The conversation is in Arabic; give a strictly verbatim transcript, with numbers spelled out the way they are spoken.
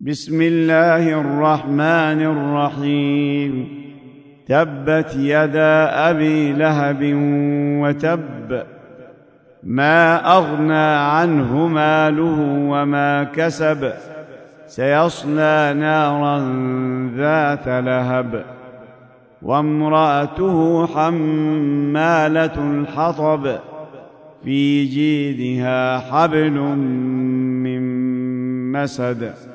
بسم الله الرحمن الرحيم. تبت يدا أبي لهب وتب، ما أغنى عنه ماله وما كسب، سيصلى نارا ذات لهب، وامرأته حمالة الحطب، في جيدها حبل من مسد.